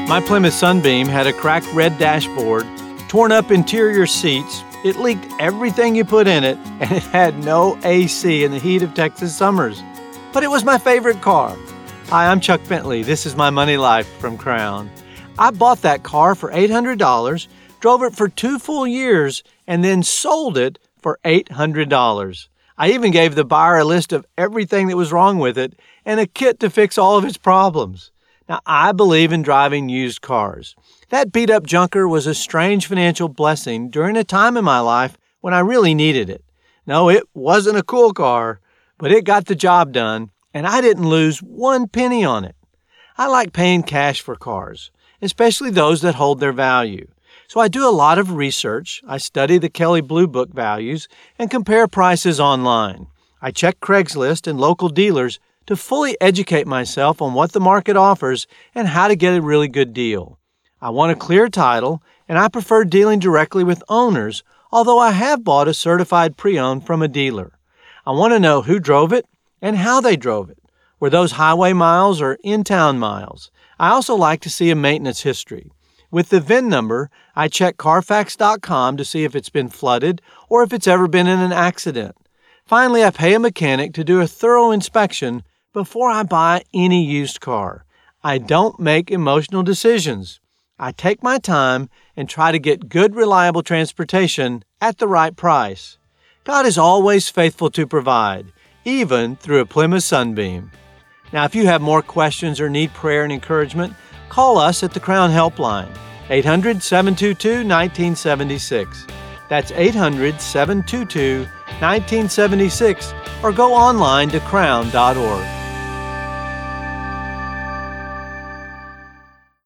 My Plymouth Sunbeam had a cracked red dashboard, torn up interior seats, it leaked everything you put in it, and it had no AC in the heat of Texas summers. But it was my favorite car. Hi, I'm Chuck Bentley. This is My Money Life from Crown. I bought that car for $800, drove it for 2 full years, and then sold it for $800. I even gave the buyer a list of everything that was wrong with it and a kit to fix all of its problems. Now, I believe in driving used cars. That beat-up junker was a strange financial blessing during a time in my life when I really needed it. No, it wasn't a cool car, but it got the job done, and I didn't lose 1 penny on it. I like paying cash for cars, especially those that hold their value. So I do a lot of research. I study the Kelley Blue Book values and compare prices online. I check Craigslist and local dealers to fully educate myself on what the market offers and how to get a really good deal. I want a clear title, and I prefer dealing directly with owners, although I have bought a certified pre-owned from a dealer. I want to know who drove it and how they drove it. Were those highway miles or in-town miles? I also like to see a maintenance history. With the VIN number, I check Carfax.com to see if it's been flooded or if it's ever been in an accident. Finally, I pay a mechanic to do a thorough inspection before I buy any used car. I don't make emotional decisions. I take my time and try to get good, reliable transportation at the right price. God is always faithful to provide, even through a Plymouth Sunbeam. Now, if you have more questions or need prayer and encouragement, call us at the Crown Helpline, 800-722-1976. That's 800-722-1976, or go online to crown.org.